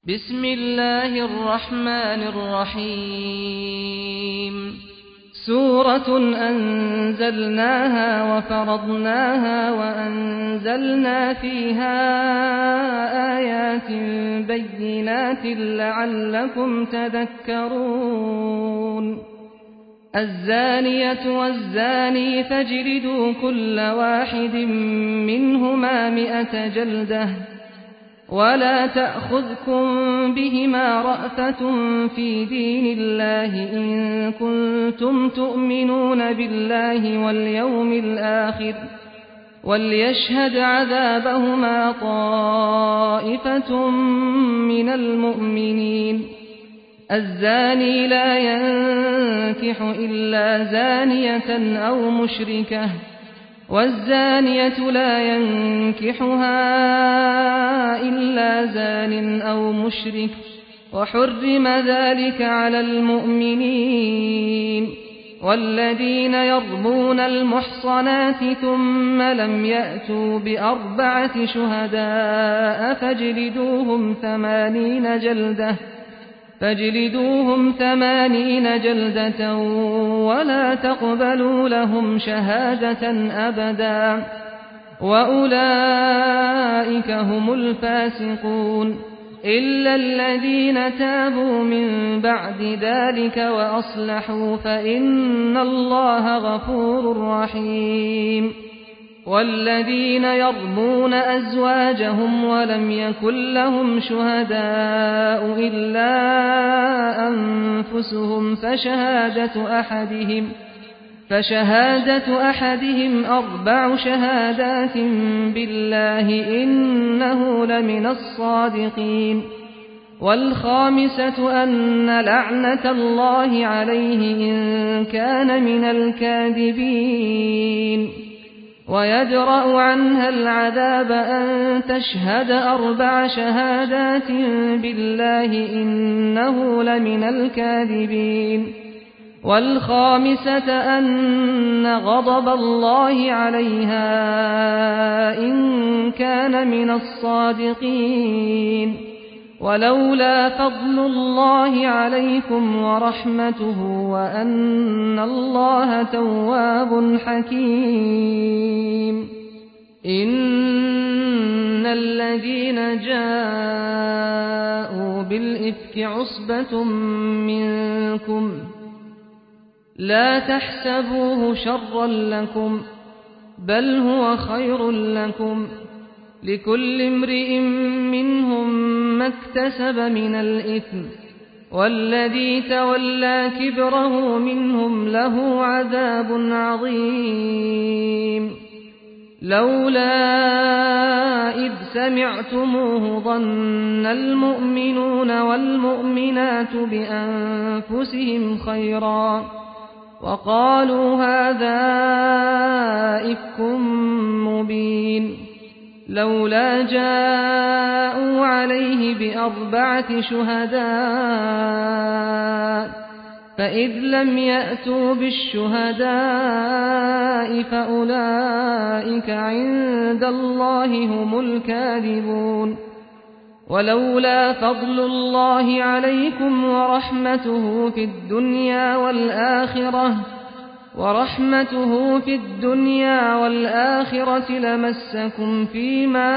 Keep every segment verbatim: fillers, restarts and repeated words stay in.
بسم الله الرحمن الرحيم سورة أنزلناها وفرضناها وأنزلنا فيها آيات بينات لعلكم تذكرون الزانية والزاني فاجلدوا كل واحد منهما مئة جلدة ولا تأخذكم بهما رأفة في دين الله إن كنتم تؤمنون بالله واليوم الآخر وليشهد عذابهما طائفة من المؤمنين الزاني لا ينكح إلا زانية أو مشركة والزانية لا ينكحها إلا زان أو مشرك وحرم ذلك على المؤمنين والذين يرمون المحصنات ثم لم يأتوا بأربعة شهداء فاجلدوهم ثمانين جلدة فاجلدوهم ثمانين جلدة ولا تقبلوا لهم شهادة أبدا وأولئك هم الفاسقون إلا الذين تابوا من بعد ذلك وأصلحوا فإن الله غفور رحيم والذين يرمون أزواجهم ولم يكن لهم شهداء إلا أنفسهم فشهادة أحدهم فشهادة أحدهم أربع شهادات بالله إنه لمن الصادقين والخامسة أن لعنة الله عليه إن كان من الكاذبين ويدرأ عنها العذاب أن تشهد أربع شهادات بالله إنه لمن الكاذبين والخامسة أن غضب الله عليها إن كان من الصادقين ولولا فضل الله عليكم ورحمته وأن الله تواب حكيم إن الذين جاءوا بالإفك عصبة منكم لا تحسبوه شرا لكم بل هو خير لكم لكل امرئ منهم ما اكتسب من الإثم والذي تولى كبره منهم له عذاب عظيم لولا إذ سمعتموه ظن المؤمنون والمؤمنات بأنفسهم خيرا وقالوا هذا إفك مبين لولا جاءوا عليه بأربعة شهداء فإذ لم يأتوا بالشهداء فأولئك عند الله هم الكاذبون ولولا فضل الله عليكم ورحمته في الدنيا والآخرة ورحمته في الدنيا والآخرة لمسكم فيما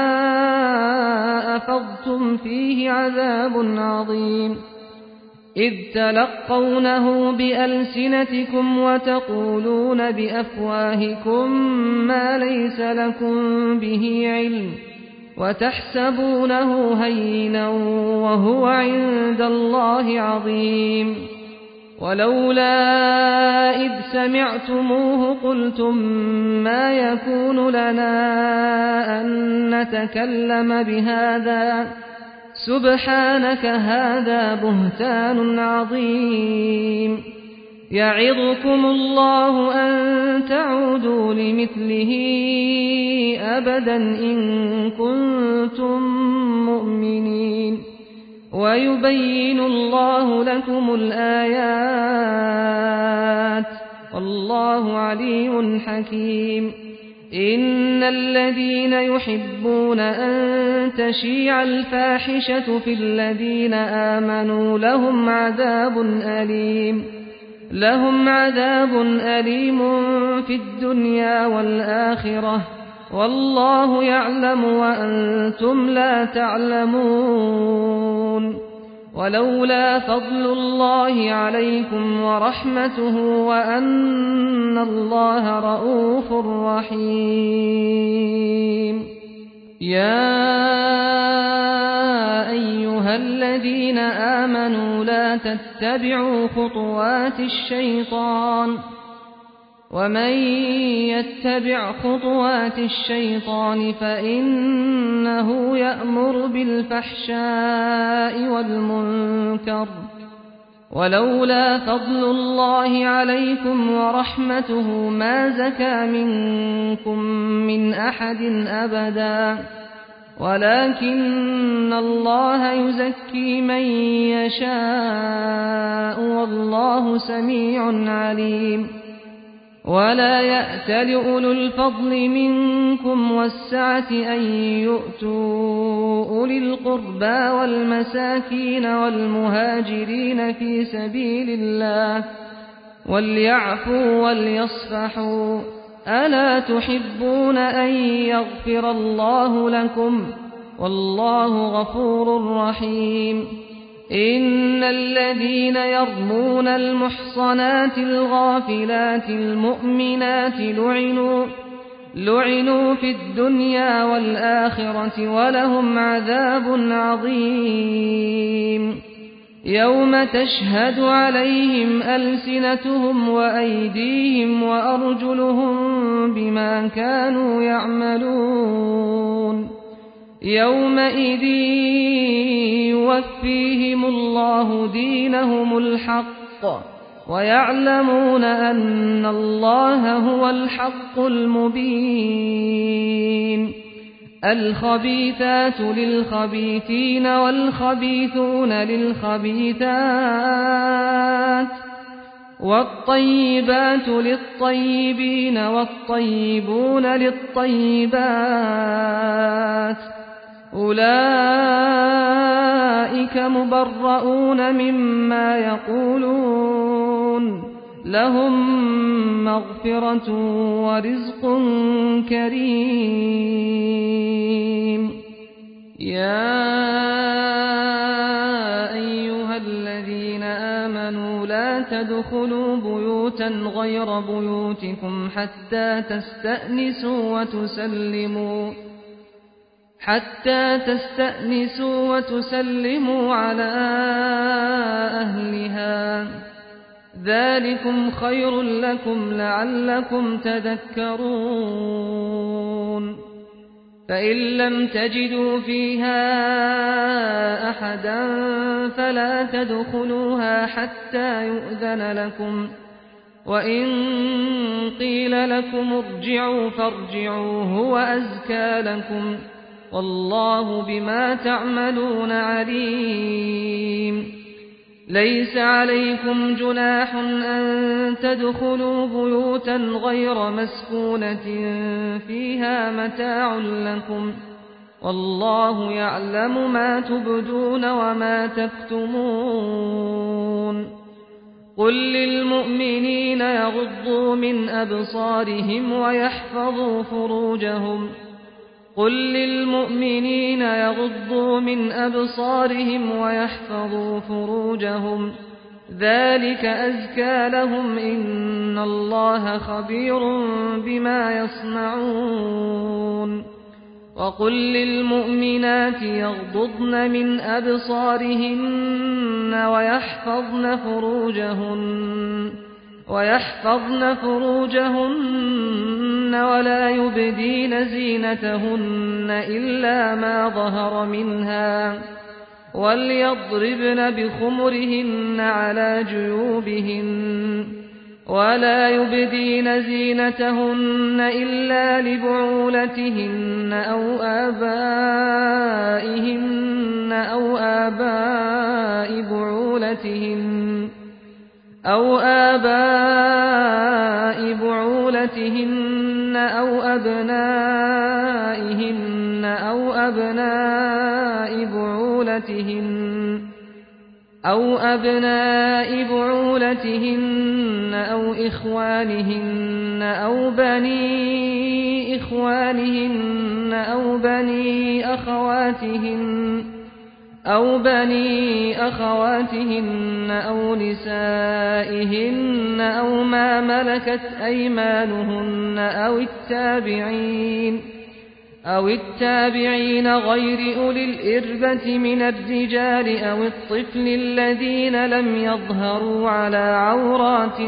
أفضتم فيه عذاب عظيم إذ تلقونه بألسنتكم وتقولون بأفواهكم ما ليس لكم به علم وتحسبونه هينا وهو عند الله عظيم ولولا إذ سمعتموه قلتم ما يكون لنا أن نتكلم بهذا سبحانك هذا بهتان عظيم يعظكم الله أن تعودوا لمثله أبدا إن كنتم مؤمنين ويبين الله لكم الآيات والله عليم حكيم إن الذين يحبون أن تشيع الفاحشة في الذين آمنوا لهم عذاب أليم لهم عذاب أليم في الدنيا والآخرة والله يعلم وأنتم لا تعلمون ولولا فضل الله عليكم ورحمته وأن الله رءوف رحيم يا أيها الذين آمنوا لا تتبعوا خطوات الشيطان ومن يتبع خطوات الشيطان فإنه يأمر بالفحشاء والمنكر ولولا فضل الله عليكم ورحمته ما زكى منكم من أحد أبدا ولكن الله يزكي من يشاء والله سميع عليم ولا يأتل أولو الفضل منكم والسعة أن يؤتوا أولي القربى والمساكين والمهاجرين في سبيل الله وليعفوا وليصفحوا ألا تحبون أن يغفر الله لكم والله غفور رحيم إن الذين يرمون المحصنات الغافلات المؤمنات لعنوا لعنوا في الدنيا والآخرة ولهم عذاب عظيم يوم تشهد عليهم ألسنتهم وأيديهم وأرجلهم بما كانوا يعملون يومئذ يوفيهم الله دينهم الحق ويعلمون أن الله هو الحق المبين الخبيثات للخبيثين والخبيثون للخبيثات والطيبات للطيبين والطيبون للطيبات أولئك مبرؤون مما يقولون لهم مغفرة ورزق كريم يا أيها الذين آمنوا لا تدخلوا بيوتا غير بيوتكم حتى تستأنسوا وتسلموا حتى تستأنسوا وتسلموا على أهلها ذلكم خير لكم لعلكم تذكرون فإن لم تجدوا فيها أحدا فلا تدخلوها حتى يؤذن لكم وإن قيل لكم ارجعوا فارجعوا هو أزكى لكم والله بما تعملون عليم ليس عليكم جناح أن تدخلوا بيوتا غير مسكونة فيها متاع لكم والله يعلم ما تبدون وما تكتمون قل للمؤمنين يغضوا من أبصارهم ويحفظوا فروجهم قل للمؤمنين يغضوا من أبصارهم ويحفظوا فروجهم ذلك أزكى لهم إن الله خبير بما يصنعون وقل للمؤمنات يغضضن من أبصارهن ويحفظن فروجهن ويحفظن فروجهن ولا يبدين زينتهن إلا ما ظهر منها وليضربن بخمرهن على جيوبهن ولا يبدين زينتهن إلا لبعولتهن أو آبائهن أو آباء بعولتهن أو آباء بعولتهن أو أبنائهن أو أبناء بعولتهن أو أبناء بعولتهن أو إخوانهن أو بني إخوانهن أو بني أخواتهن أو بني أخواتهن أو نسائهن أو ما ملكت أيمانهن أو التابعين أو التابعين غير أولي الإربة من الرجال أو الطفل الذين لم يظهروا على عورات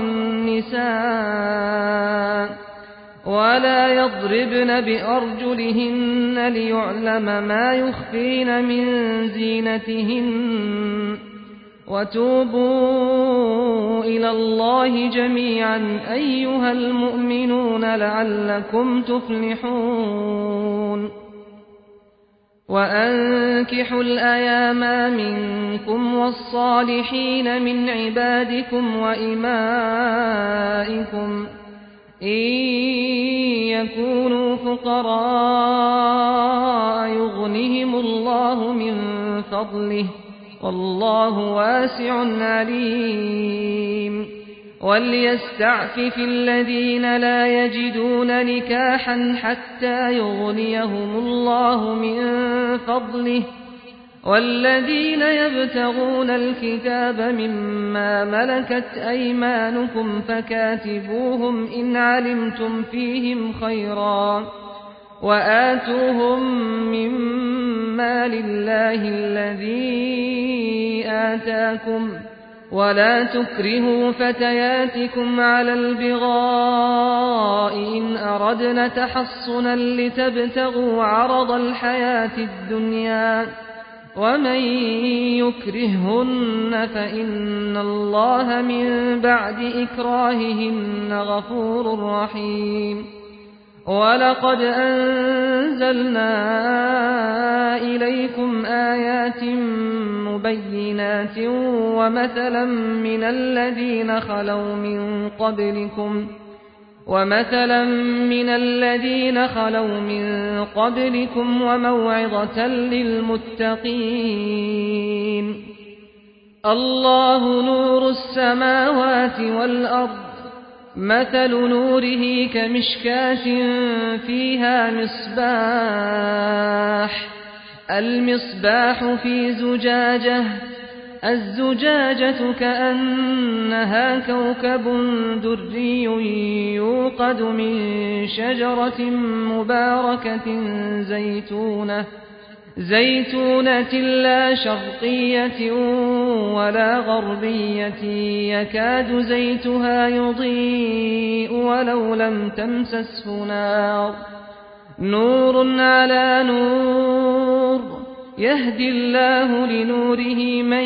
النساء ولا يضربن بأرجلهن ليعلم ما يخفين من زينتهن وتوبوا إلى الله جميعا أيها المؤمنون لعلكم تفلحون وأنكحوا الأيام منكم والصالحين من عبادكم وإمائكم إن يكونوا فقراء يغنهم الله من فضله والله واسع عليم وليستعفف الذين لا يجدون نكاحا حتى يغنيهم الله من فضله والذين يبتغون الكتاب مما ملكت أيمانكم فكاتبوهم إن علمتم فيهم خيرا وآتوهم مما لله الذي آتاكم ولا تكرهوا فتياتكم على البغاء إن أردنا تحصنا لتبتغوا عرض الحياة الدنيا ومن يكرههن فإن الله من بعد إكراههن غفور رحيم ولقد أنزلنا إليكم آيات مبينات ومثلا من الذين خلوا من قبلكم ومثلا من الذين خلوا من قبلكم وموعظة للمتقين الله نور السماوات والأرض مثل نوره كمشكاة فيها مصباح المصباح في زجاجة الزجاجة كأنها كوكب دري يوقد من شجرة مباركة زيتونة زيتونة لا شرقية ولا غربية يكاد زيتها يضيء ولو لم تمسسه نار نور على نور يهدي الله لنوره من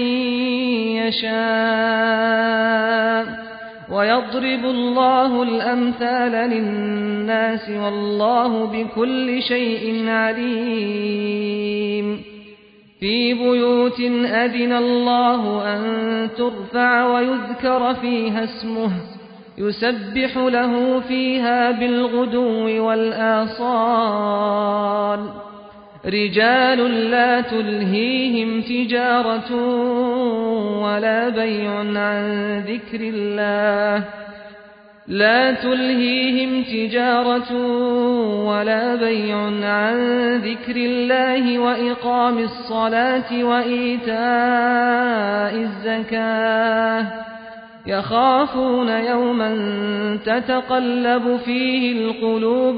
يشاء ويضرب الله الأمثال للناس والله بكل شيء عليم في بيوت أذن الله أن ترفع ويذكر فيها اسمه يسبح له فيها بالغدو والآصال رجال لا تلهيهم تجارة ولا بيع عن ذكر الله لا تلهيهم تجارة ولا بيع عن ذكر الله وإقام الصلاة وإيتاء الزكاة يخافون يوما تتقلب فيه القلوب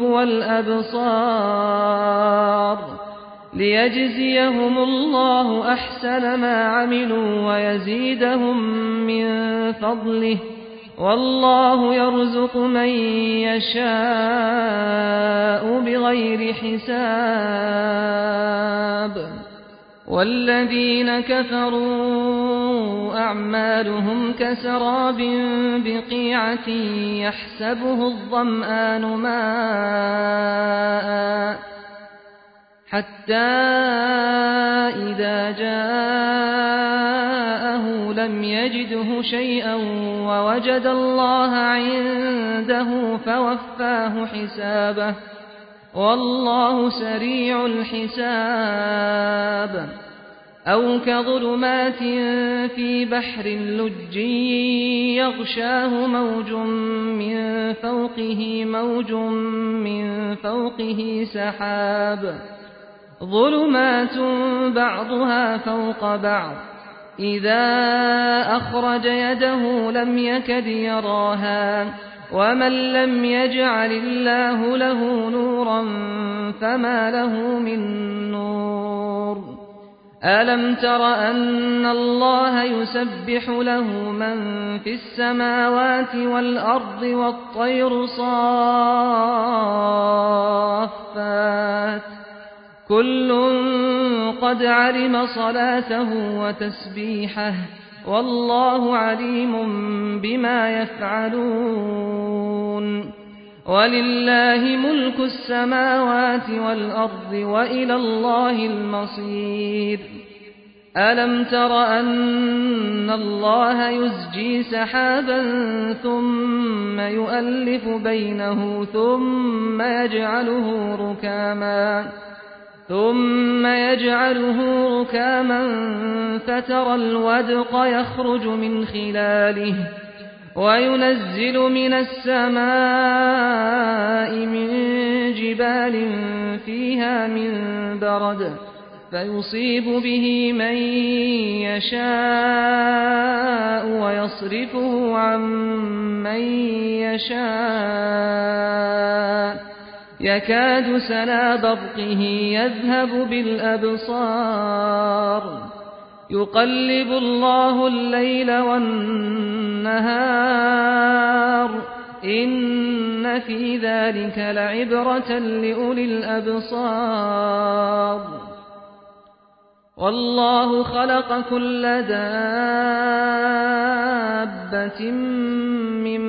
والأبصار ليجزيهم الله أحسن ما عملوا ويزيدهم من فضله والله يرزق من يشاء بغير حساب والذين كفروا أعمالهم كسراب بقيعة يحسبه الظمآن ماء حتى إذا جاءه لم يجده شيئا ووجد الله عنده فوفاه حسابه والله سريع الحساب. أو كظلمات في بحر لجي يغشاه موج من فوقه موج من فوقه سحاب ظلمات بعضها فوق بعض إذا أخرج يده لم يكد يراها ومن لم يجعل الله له نورا فما له من نور. ألم تر أن الله يسبح له من في السماوات والأرض والطير صافات كل قد علم صلاته وتسبيحه والله عليم بما يفعلون. ولله ملك السماوات والأرض وإلى الله المصير. ألم تر أن الله يزجي سحابا ثم يؤلف بينه ثم يجعله ركاما ثم يجعله ركاما فترى الودق يخرج من خلاله وينزل من السماء من جبال فيها من برد فيصيب به من يشاء ويصرفه عن من يشاء يكاد سنا برقه يذهب بالأبصار يقلب الله الليل والنهار إن في ذلك لعبرة لأولي الأبصار. والله خلق كل دابة من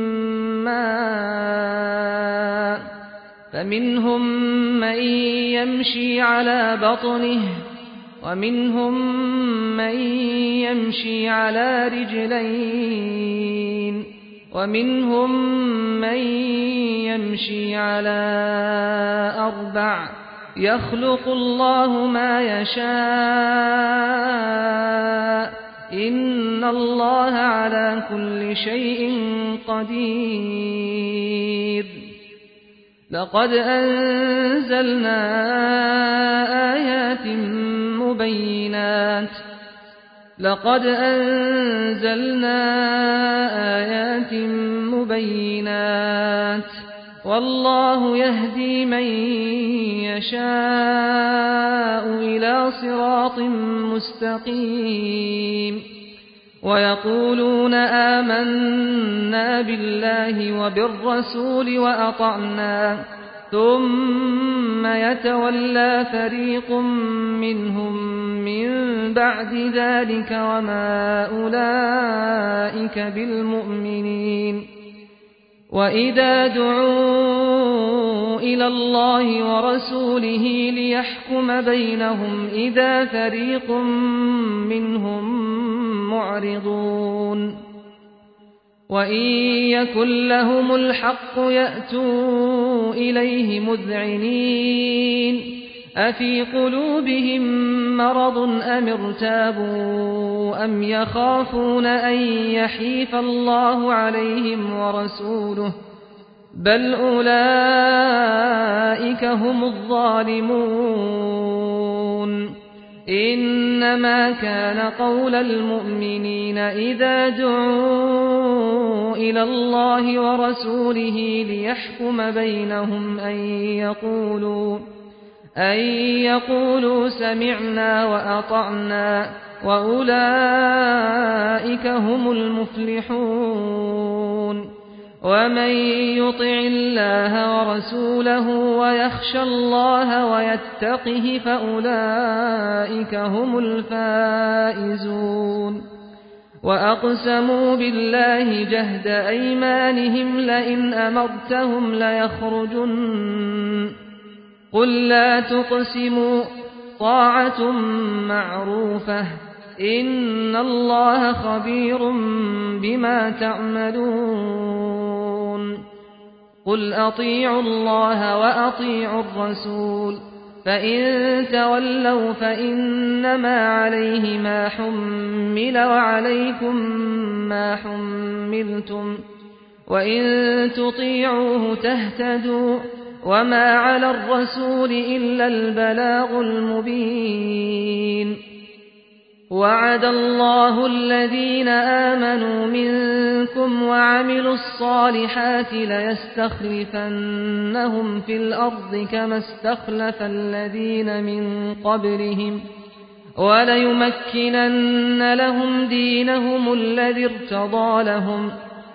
ماء فمنهم من يمشي على بطنه ومنهم من يمشي على رجلين ومنهم من يمشي على أربع يخلق الله ما يشاء إن الله على كل شيء قدير. لقد أنزلنا آيات مبينات لقد أنزلنا آيات مبينات والله يهدي من يشاء إلى صراط مستقيم. ويقولون آمنا بالله وبالرسول وأطعنا ثم يتولى فريق منهم من بعد ذلك وما أولئك بالمؤمنين. وإذا دعوا إلى الله ورسوله ليحكم بينهم إذا فريق منهم معرضون. وإن يكن لهم الحق يأتوا إليه مذعنين أفي قلوبهم مرض أم ارتابوا أم يخافون أن يحيف الله عليهم ورسوله بل أولئك هم الظالمون. إنما كان قول المؤمنين إذا دعوا إلى الله ورسوله ليحكم بينهم أن يقولوا أن يقولوا سمعنا وأطعنا وأولئك هم المفلحون. ومن يطع الله ورسوله ويخشى الله ويتقه فأولئك هم الفائزون. وأقسموا بالله جهد أيمانهم لئن أمرتهم ليخرجن قل لا تقسموا طاعة معروفة إن الله خبير بما تعملون قل أطيعوا الله وأطيعوا الرسول فإن تولوا فإنما عليه ما حمل وعليكم ما حملتم وإن تطيعوه تهتدوا وما على الرسول إلا البلاغ المبين وعد الله الذين آمنوا منكم وعملوا الصالحات ليستخلفنهم في الأرض كما استخلف الذين من قبلهم وليمكنن لهم دينهم الذي ارتضى لهم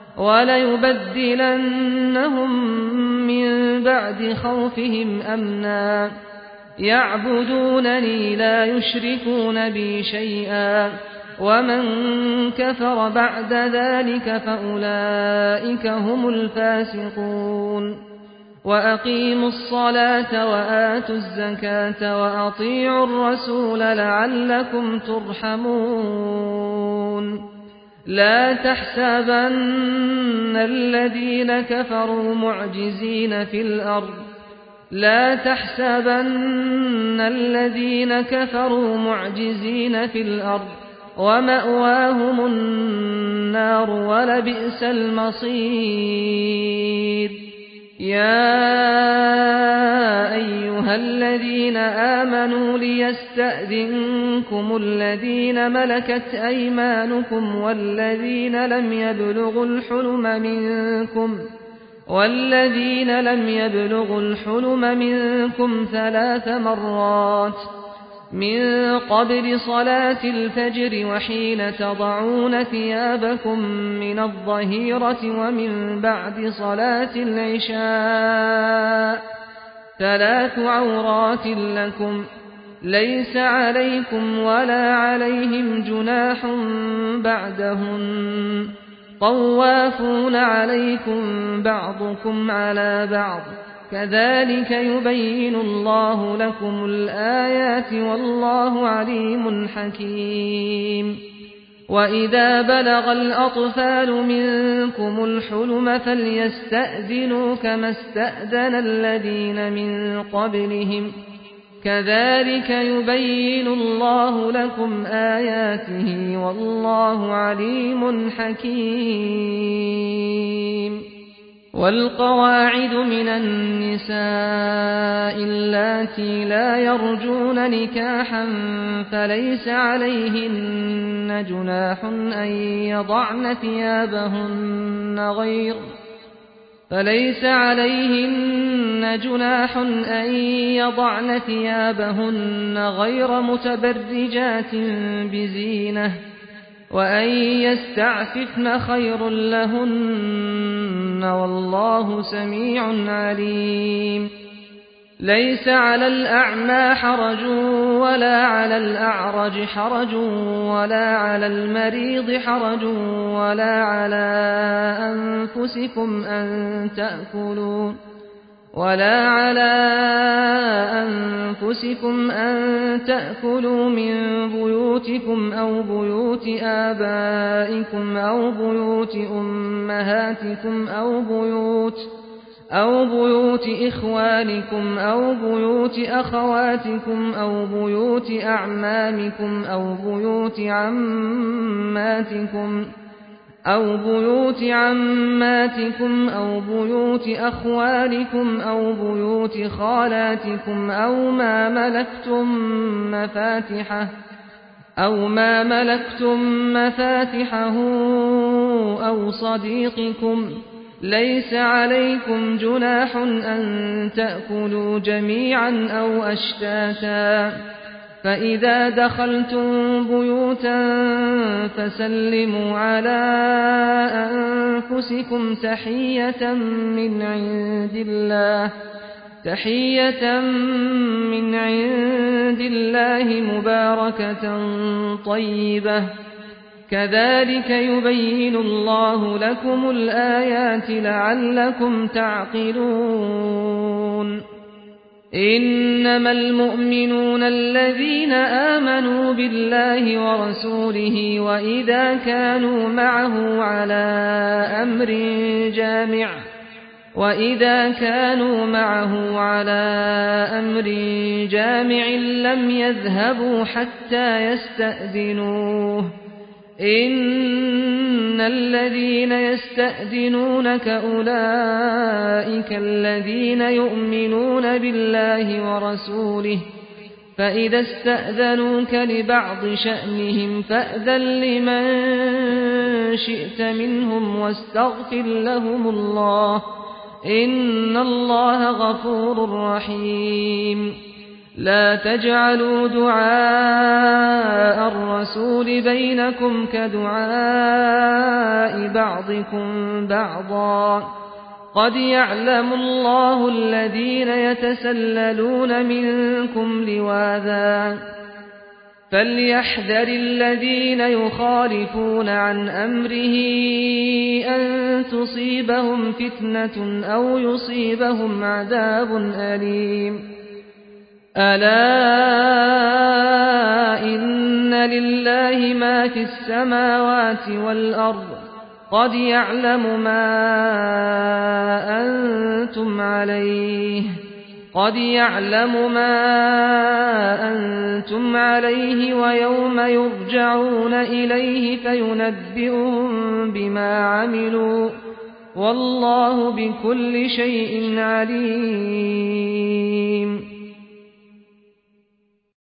وليبدلنهم من بعد خوفهم أمنا يعبدونني لا يشركون بي شيئا ومن كفر بعد ذلك فأولئك هم الفاسقون وأقيموا الصلاة وآتوا الزكاة وأطيعوا الرسول لعلكم ترحمون لا تحسبن الذين كفروا معجزين في الأرض لا تحسبن الذين كفروا معجزين في الأرض ومأواهم النار ولبئس المصير يا أيها الذين آمنوا ليستأذنكم الذين ملكت أيمانكم والذين لم يبلغوا الحلم منكم والذين لم يبلغوا الحلم منكم ثلاث مرات من قبل صلاة الفجر وحين تضعون ثيابكم من الظهيرة ومن بعد صلاة العشاء ثلاث عورات لكم ليس عليكم ولا عليهم جناح بعدهن طوافون عليكم بعضكم على بعض كذلك يبين الله لكم الآيات والله عليم حكيم وإذا بلغ الأطفال منكم الحلم فليستأذنوا كما استأذن الذين من قبلهم كذلك يبين الله لكم آياته والله عليم حكيم والقواعد من النساء اللاتي لا يرجون نكاحا فليس عليهن جناح أن يضعن ثيابهن غير فليس عليهن جناح أن يضعن ثيابهن غير متبرجات بزينة وأن يستعففن خير لهن والله سميع عليم ليس على الأعمى حرج ولا على الأعرج حرج ولا على المريض حرج ولا على أنفسكم أن تأكلوا ولا على أنفسكم أن تأكلوا من بيوتكم أو بيوت آبائكم أو بيوت أمهاتكم أو بيوت أو بيوت إخوانكم أو بيوت أخواتكم أو بيوت أعمامكم أو بيوت عماتكم أو بيوت عماتكم أو بيوت أخوالكم أو بيوت خالاتكم أو ما ملكتم مفاتحه أو ما ملكتم مفاتحه أو صديقكم ليس عليكم جناح أن تأكلوا جميعا أو أشتاتا فإذا دخلتم بيوتا فسلموا على أنفسكم تحية من عند الله تحية من عند الله مباركة طيبة كذلك يبين الله لكم الآيات لعلكم تعقلون إنما المؤمنون الذين آمنوا بالله ورسوله وإذا كانوا معه على أمر جامع وإذا كانوا معه على أمر جامع لم يذهبوا حتى يستأذنوه إن الذين يستأذنونك أولئك الذين يؤمنون بالله ورسوله فإذا استأذنوك لبعض شأنهم فأذن لمن شئت منهم واستغفر لهم الله إن الله غفور رحيم لا تجعلوا دعاء الرسول بينكم كدعاء بعضكم بعضا قد يعلم الله الذين يتسللون منكم لواذا فليحذر الذين يخالفون عن أمره أن تصيبهم فتنة أو يصيبهم عذاب أليم ألا إن لله ما في السماوات والأرض قد يعلم ما أنتم عليه قد يعلم ما أنتم عليه ويوم يرجعون إليه فينبئهم بما عملوا والله بكل شيء عليم